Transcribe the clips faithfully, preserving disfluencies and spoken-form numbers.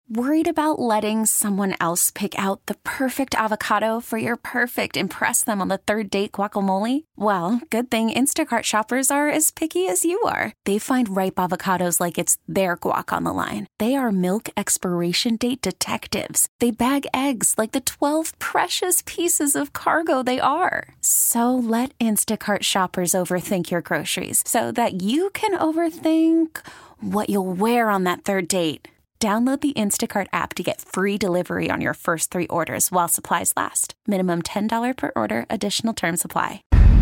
Worried about letting someone else pick out the perfect avocado for your perfect impress them on the third date guacamole? Well, good thing Instacart shoppers are as picky as you are. They find ripe avocados like it's their guac on the line. They are milk expiration date detectives. They bag eggs like the twelve precious pieces of cargo they are. So let Instacart shoppers overthink your groceries so that you can overthink what you'll wear on that third date. Download the Instacart app to get free delivery on your first three orders while supplies last. Minimum ten dollars per order. Additional terms apply.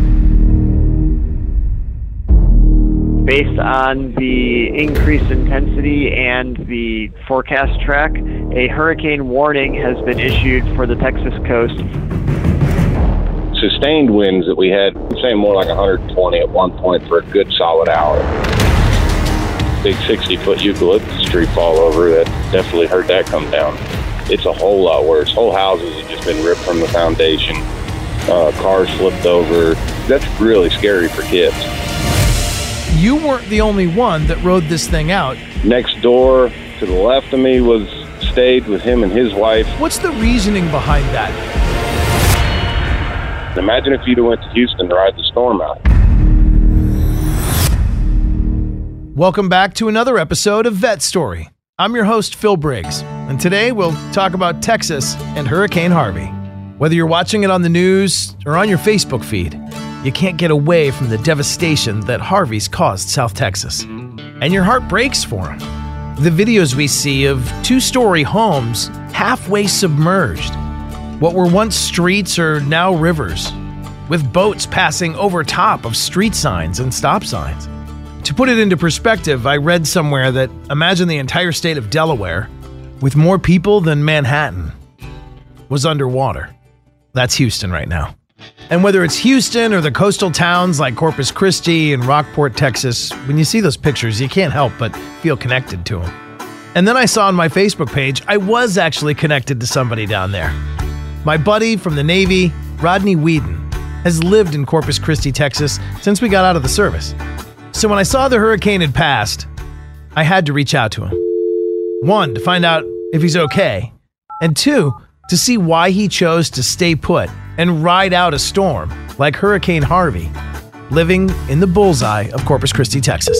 Based on the increased intensity and the forecast track, a hurricane warning has been issued for the Texas coast. Sustained winds that we had, I'm saying more like one hundred twenty at one point for a good solid hour. Big sixty-foot eucalyptus tree fall over, that definitely heard that come down. It's a whole lot worse. Whole houses have just been ripped from the foundation. Uh, cars flipped over. That's really scary for kids. You weren't the only one that rode this thing out. Next door to the left of me was stayed with him and his wife. What's the reasoning behind that? Imagine if you'd have went to Houston to ride the storm out. Welcome back to another episode of Vet Story. I'm your host, Phil Briggs, and today we'll talk about Texas and Hurricane Harvey. Whether you're watching it on the news or on your Facebook feed, you can't get away from the devastation that Harvey's caused South Texas. And your heart breaks for him. The videos we see of two-story homes halfway submerged. What were once streets are now rivers, with boats passing over top of street signs and stop signs. To put it into perspective, I read somewhere that imagine the entire state of Delaware, with more people than Manhattan, was underwater. That's Houston right now. And whether it's Houston or the coastal towns like Corpus Christi and Rockport, Texas, when you see those pictures, you can't help but feel connected to them. And then I saw on my Facebook page, I was actually connected to somebody down there. My buddy from the Navy, Rodney Whedon, has lived in Corpus Christi, Texas since we got out of the service. So when I saw the hurricane had passed, I had to reach out to him. One, to find out if he's okay, and two, to see why he chose to stay put and ride out a storm like Hurricane Harvey, living in the bullseye of Corpus Christi, Texas.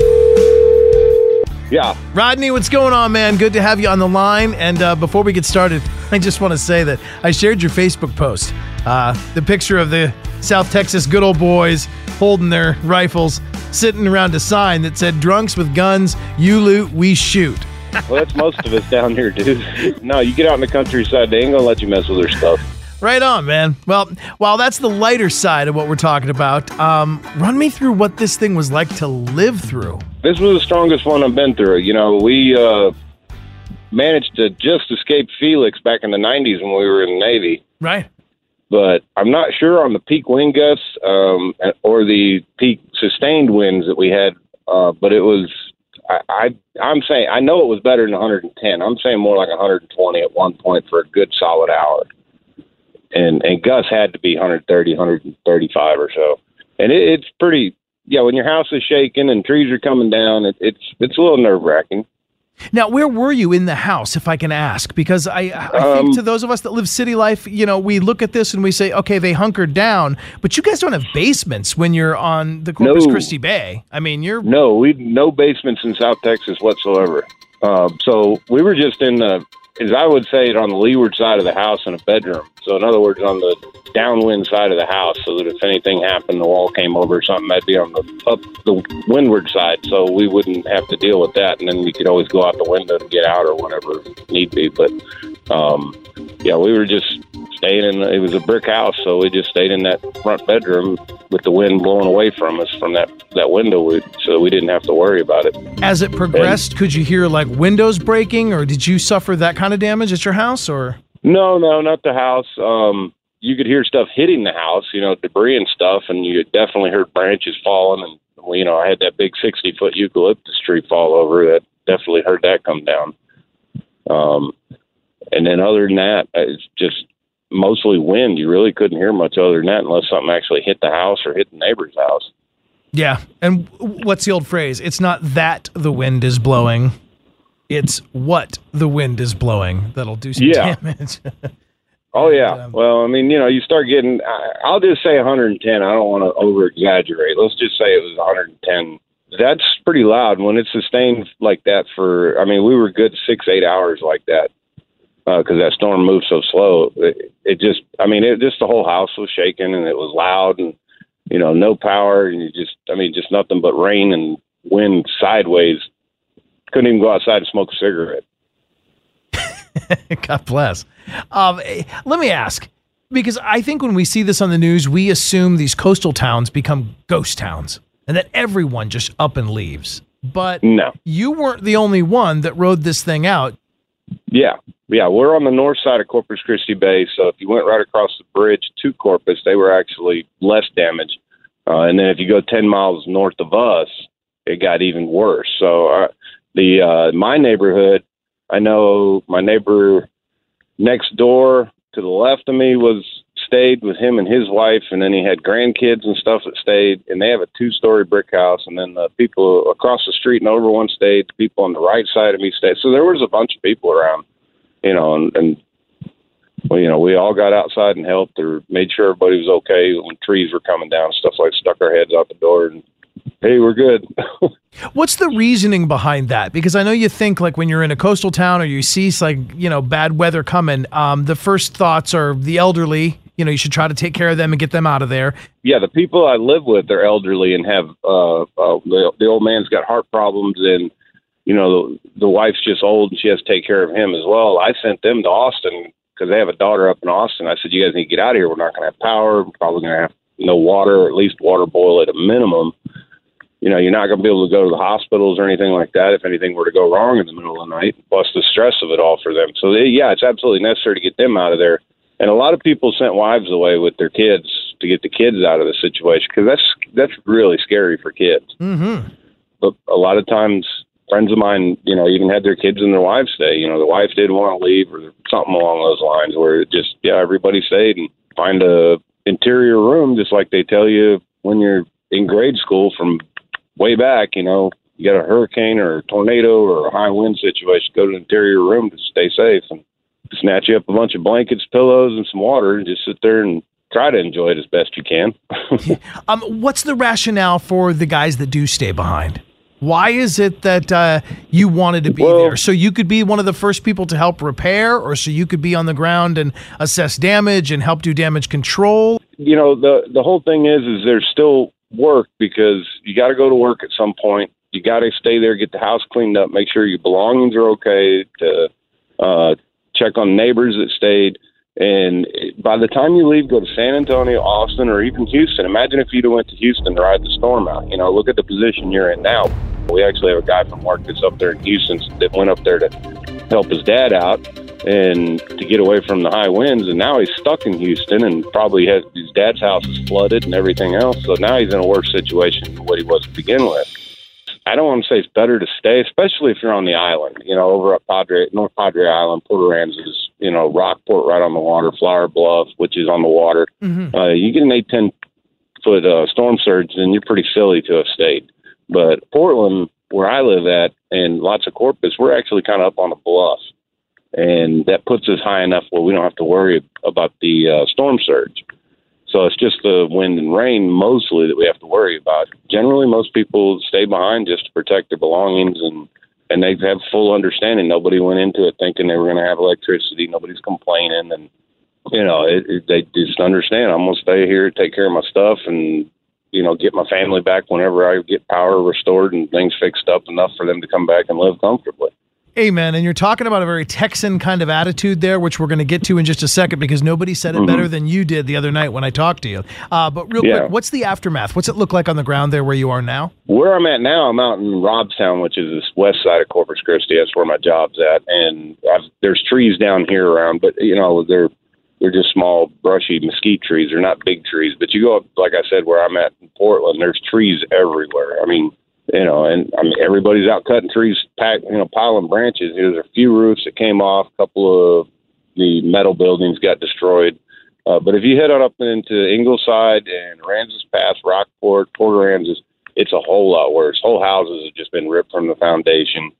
Yeah. Rodney, what's going on, man? Good to have you on the line. And uh, before we get started, I just want to say that I shared your Facebook post. Uh, the picture of the South Texas good old boys holding their rifles, sitting around a sign that said, "Drunks with guns, you loot, we shoot." Well, that's most of us down here, dude. No, you get out in the countryside, they ain't gonna let you mess with their stuff. Right on, man. Well, while that's the lighter side of what we're talking about, um, run me through what this thing was like to live through. This was the strongest one I've been through. You know, we uh, managed to just escape Felix back in the nineties when we were in the Navy. Right. But I'm not sure on the peak wind gusts um, or the peak sustained winds that we had. Uh, but it was, I, I, I'm saying, I know it was better than one hundred ten. I'm saying more like one hundred twenty at one point for a good solid hour. And and gusts had to be one hundred thirty, one hundred thirty-five or so. And it, it's pretty, yeah, when your house is shaking and trees are coming down, it, it's it's a little nerve-wracking. Now, where were you in the house, if I can ask? Because I, I Um, think to those of us that live city life, you know, we look at this and we say, okay, they hunkered down, but you guys don't have basements when you're on the Corpus No. Christi Bay. I mean, you're... No, we no basements in South Texas whatsoever. Uh, so we were just in the, as I would say, it on the leeward side of the house in a bedroom. So in other words, on the downwind side of the house, so that if anything happened, the wall came over or something, that'd be on the up the windward side, so we wouldn't have to deal with that. And then we could always go out the window to get out or whatever need be. But um, yeah, we were just staying in. The, it was a brick house, so we just stayed in that front bedroom with the wind blowing away from us from that that window, we, so we didn't have to worry about it. As it progressed, and, could you hear like windows breaking, or did you suffer that kind of damage at your house, or? No, no, not the house. Um, you could hear stuff hitting the house, you know, debris and stuff, and you definitely heard branches falling. And, you know, I had that big sixty-foot eucalyptus tree fall over. That definitely heard that come down. Um, and then other than that, it's just mostly wind. You really couldn't hear much other than that unless something actually hit the house or hit the neighbor's house. Yeah, and what's the old phrase? It's not that the wind is blowing. It's what the wind is blowing that'll do some Yeah. damage. Oh, yeah. And, um, Well, I mean, you know, you start getting, I- I'll just say one hundred ten. I don't want to over-exaggerate. Let's just say it was one hundred ten. That's pretty loud when it's sustained like that for, I mean, we were good six, eight hours like that because uh, that storm moved so slow. It, it just, I mean, it just the whole house was shaking and it was loud and, you know, no power. And you just, I mean, just nothing but rain and wind sideways. Couldn't even go outside and smoke a cigarette. God bless. Um, let me ask, because I think when we see this on the news, we assume these coastal towns become ghost towns and that everyone just up and leaves. But No. you weren't the only one that rode this thing out. Yeah. Yeah. We're on the north side of Corpus Christi Bay. So if you went right across the bridge to Corpus, they were actually less damaged. Uh, and then if you go ten miles north of us, it got even worse. So uh, the uh, my neighborhood, I know my neighbor next door to the left of me was stayed with him and his wife, and then he had grandkids and stuff that stayed, and they have a two-story brick house, and then the people across the street and over one stayed, the people on the right side of me stayed. So there was a bunch of people around, you know, and, and well, you know, we all got outside and helped or made sure everybody was okay when trees were coming down, stuff like stuck our heads out the door and, hey, we're good. What's the reasoning behind that? Because I know you think like when you're in a coastal town or you see like, you know, bad weather coming, um, the first thoughts are the elderly. You know, you should try to take care of them and get them out of there. Yeah, the people I live with, they're elderly and have uh, uh, the, the old man's got heart problems, and you know the, the wife's just old and she has to take care of him as well. I sent them to Austin because they have a daughter up in Austin. I said, you guys need to get out of here. We're not going to have power. We're probably going to have no water, or at least water boil at a minimum. You know, you're not going to be able to go to the hospitals or anything like that if anything were to go wrong in the middle of the night, plus the stress of it all for them. So, they, yeah, it's absolutely necessary to get them out of there. And a lot of people sent wives away with their kids to get the kids out of the situation because that's that's really scary for kids. Mm-hmm. But a lot of times, friends of mine, you know, even had their kids and their wives stay. You know, the wife didn't want to leave or something along those lines where it just, yeah, everybody stayed and find a interior room just like they tell you when you're in grade school from way back, you know, you got a hurricane or a tornado or a high wind situation, go to an interior room to stay safe and snatch you up a bunch of blankets, pillows, and some water and just sit there and try to enjoy it as best you can. um, what's the rationale for the guys that do stay behind? Why is it that uh, you wanted to be well, there? So you could be one of the first people to help repair, or so you could be on the ground and assess damage and help do damage control? You know, the the whole thing is, is there's still work because you got to go to work at some point. You got to stay there, get the house cleaned up, make sure your belongings are okay, to uh, check on neighbors that stayed. And by the time you leave, go to San Antonio, Austin, or even Houston. Imagine if you'd have went to Houston to ride the storm out. You know, look at the position you're in now. We actually have a guy from work that's up there in Houston that went up there to help his dad out and to get away from the high winds. And now he's stuck in Houston and probably has his dad's house is flooded and everything else. So now he's in a worse situation than what he was to begin with. I don't want to say it's better to stay, especially if you're on the island, you know, over at Padre, North Padre Island, Port Aransas, you know, Rockport right on the water, Flower Bluff, which is on the water. Mm-hmm. Uh, you get an eight, ten foot uh, storm surge, and you're pretty silly to have stayed. But Portland, where I live at, and lots of Corpus, we're actually kind of up on a bluff. And that puts us high enough where we don't have to worry about the uh, storm surge. So it's just the wind and rain mostly that we have to worry about. Generally, most people stay behind just to protect their belongings, and, and they have full understanding. Nobody went into it thinking they were going to have electricity. Nobody's complaining. And, you know, it, it, they just understand. I'm going to stay here, take care of my stuff, and, you know, get my family back whenever I get power restored and things fixed up enough for them to come back and live comfortably. Amen. And you're talking about a very Texan kind of attitude there, which we're going to get to in just a second because nobody said it mm-hmm. better than you did the other night when I talked to you. Uh, but real yeah. quick, what's the aftermath? What's it look like on the ground there where you are now? Where I'm at now, I'm out in Robstown, which is the west side of Corpus Christi. That's where my job's at. And I've, there's trees down here around, but, you know, they're they're just small, brushy mesquite trees. They're not big trees. But you go up, like I said, where I'm at in Portland, there's trees everywhere. I mean, You know, and I mean, everybody's out cutting trees, pack, you know, piling branches. There's a few roofs that came off. A couple of the metal buildings got destroyed. Uh, but if you head on up into Ingleside and Aransas Pass, Rockport, Port Aransas, it's a whole lot worse. Whole houses have just been ripped from the foundation.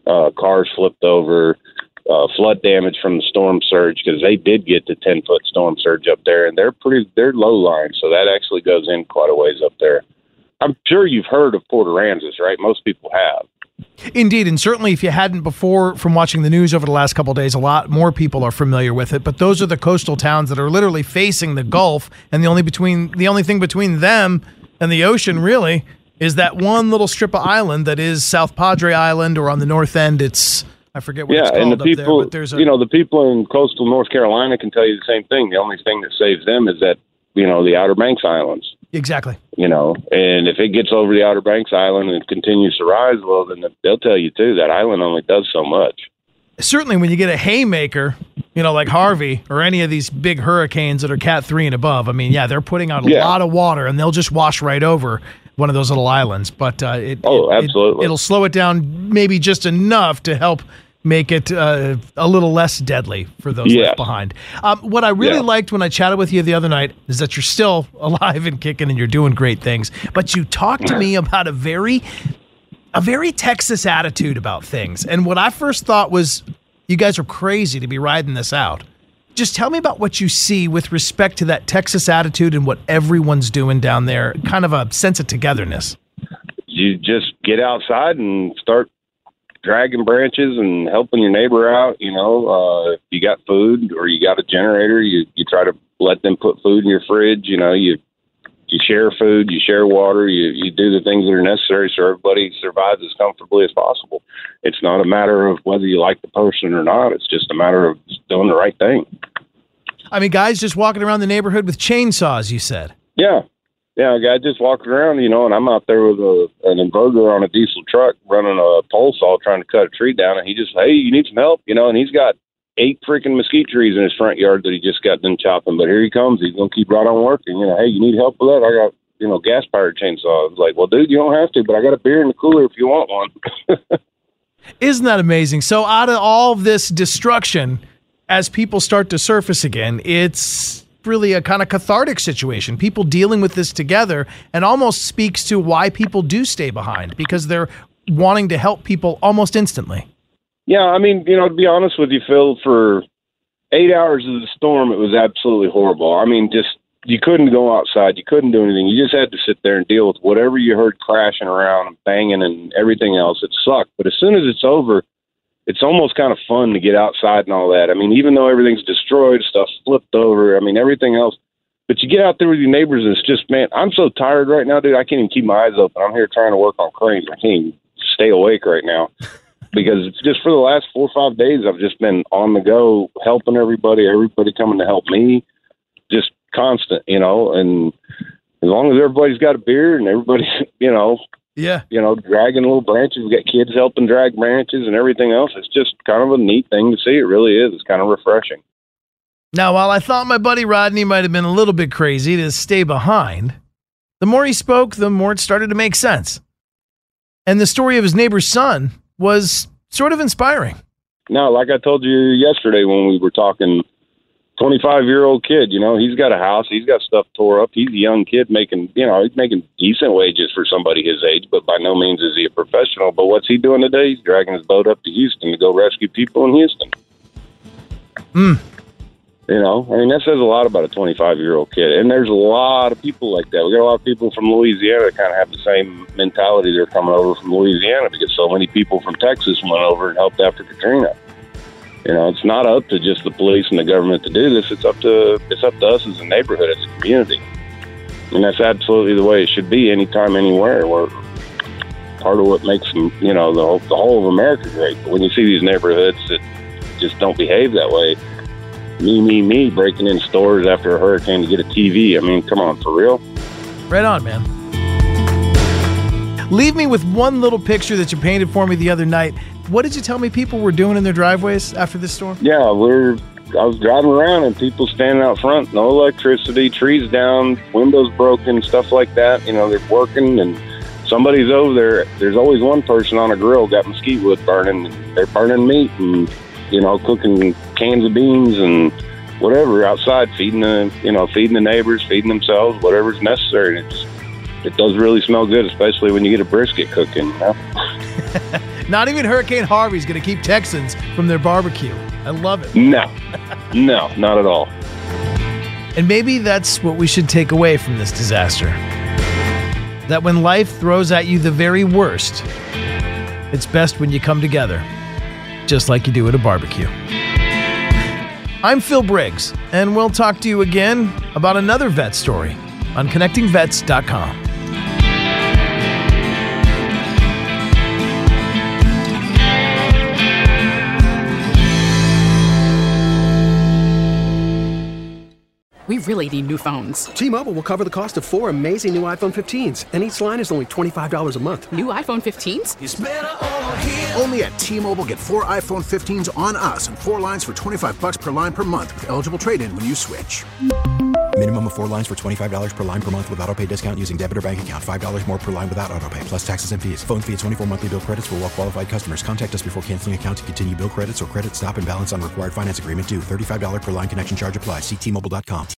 uh, cars flipped over, uh, flood damage from the storm surge, because they did get to ten foot storm surge up there, and they're pretty they're low lying, so that actually goes in quite a ways up there. I'm sure you've heard of Port Aransas, right? Most people have. Indeed, and certainly if you hadn't before from watching the news over the last couple of days, a lot more people are familiar with it. But those are the coastal towns that are literally facing the Gulf, and the only between the only thing between them and the ocean really is that one little strip of island that is South Padre Island, or on the north end, it's I forget what yeah, it's called and the people, up there. But there's a, you know, the people in coastal North Carolina can tell you the same thing. The only thing that saves them is that, you know, the Outer Banks Islands. Exactly. You know, and if it gets over the Outer Banks Island and continues to rise, well, then they'll tell you, too, that island only does so much. Certainly when you get a haymaker, you know, like Harvey or any of these big hurricanes that are Cat three and above, I mean, yeah, they're putting out a yeah. lot of water, and they'll just wash right over one of those little islands. But uh, it, oh, it, absolutely. It, it'll slow it down maybe just enough to help make it uh, a little less deadly for those yes. left behind. Um, what I really yeah. liked when I chatted with you the other night is that you're still alive and kicking and you're doing great things. But you talked to me about a very, a very Texas attitude about things. And what I first thought was, you guys are crazy to be riding this out. Just tell me about what you see with respect to that Texas attitude and what everyone's doing down there, kind of a sense of togetherness. You just get outside and start dragging branches and helping your neighbor out. You know, uh, if you got food or you got a generator, you, you try to let them put food in your fridge. You know, you you share food, you share water, you, you do the things that are necessary so everybody survives as comfortably as possible. It's not a matter of whether you like the person or not. It's just a matter of doing the right thing. I mean, guys just walking around the neighborhood with chainsaws, you said. Yeah. Yeah, a guy just walking around, you know, and I'm out there with a, an inverter on a diesel truck running a pole saw trying to cut a tree down, and he just, hey, you need some help, you know, and he's got eight freaking mesquite trees in his front yard that he just got done chopping, but here he comes. He's going to keep right on working. You know, hey, you need help with that? I got, you know, gas-powered chainsaw. I was like, well, dude, you don't have to, but I got a beer in the cooler if you want one. Isn't that amazing? So out of all of this destruction, as people start to surface again, it's really a kind of cathartic situation. People dealing with this together, and almost speaks to why people do stay behind, because they're wanting to help people almost instantly. Yeah, I mean, you know, to be honest with you, Phil, for eight hours of the storm, it was absolutely horrible. I mean, just, you couldn't go outside. You couldn't do anything. You just had to sit there and deal with whatever you heard crashing around and banging and everything else. It sucked. But as soon as it's over, it's almost kind of fun to get outside and all that. I mean, even though everything's destroyed, stuff's flipped over, I mean, everything else. But you get out there with your neighbors, and it's just, man, I'm so tired right now, dude. I can't even keep my eyes open. I'm here trying to work on cranes. I can't even stay awake right now. Because it's just for the last four or five days, I've just been on the go, helping everybody, everybody coming to help me, just constant, you know. And as long as everybody's got a beer and everybody's, you know, yeah, you know, dragging little branches, we got kids helping drag branches and everything else. It's just kind of a neat thing to see. It really is. It's kind of refreshing. Now, while I thought my buddy Rodney might have been a little bit crazy to stay behind, the more he spoke, the more it started to make sense. And the story of his neighbor's son was sort of inspiring. No, like I told you yesterday when we were talking, twenty-five-year-old kid, you know, he's got a house, he's got stuff tore up. He's a young kid making, you know, he's making decent wages for somebody his age, but by no means is he a professional. But what's he doing today? He's dragging his boat up to Houston to go rescue people in Houston. Mm. You know, I mean, that says a lot about a twenty-five-year-old kid. And there's a lot of people like that. We got a lot of people from Louisiana that kind of have the same mentality. They're coming over from Louisiana because so many people from Texas went over and helped after Katrina. You know, it's not up to just the police and the government to do this. It's up to it's up to us as a neighborhood, as a community. And that's absolutely the way it should be anytime, anywhere. We're part of what makes, you know, the whole, the whole of America great. But when you see these neighborhoods that just don't behave that way, me, me, me, breaking in stores after a hurricane to get a T V, I mean, come on, for real? Right on, man. Leave me with one little picture that you painted for me the other night. What did you tell me people were doing in their driveways after this storm? Yeah, we're. I was driving around and people standing out front, no electricity, trees down, windows broken, stuff like that. You know, they're working and somebody's over there. There's always one person on a grill, got mesquite wood burning. They're burning meat and, you know, cooking cans of beans and whatever outside, feeding the, you know, feeding the neighbors, feeding themselves, whatever's necessary. It's, it does really smell good, especially when you get a brisket cooking, you know? Not even Hurricane Harvey's going to keep Texans from their barbecue. I love it. No, no, not at all. And maybe that's what we should take away from this disaster. That when life throws at you the very worst, it's best when you come together, just like you do at a barbecue. I'm Phil Briggs, and we'll talk to you again about another vet story on connecting vets dot com. We really need new phones. T-Mobile will cover the cost of four amazing new iPhone fifteens, and each line is only twenty-five dollars a month. New iPhone fifteens? It's better over here. Only at T-Mobile, get four iPhone fifteens on us and four lines for twenty-five dollars per line per month with eligible trade-in when you switch. Minimum of four lines for twenty-five dollars per line per month with autopay discount using debit or bank account. five dollars more per line without autopay, plus taxes and fees. Phone fee at twenty-four monthly bill credits for well-qualified customers. Contact us before canceling account to continue bill credits or credit stop and balance on required finance agreement due. thirty-five dollars per line connection charge applies. See T Mobile dot com.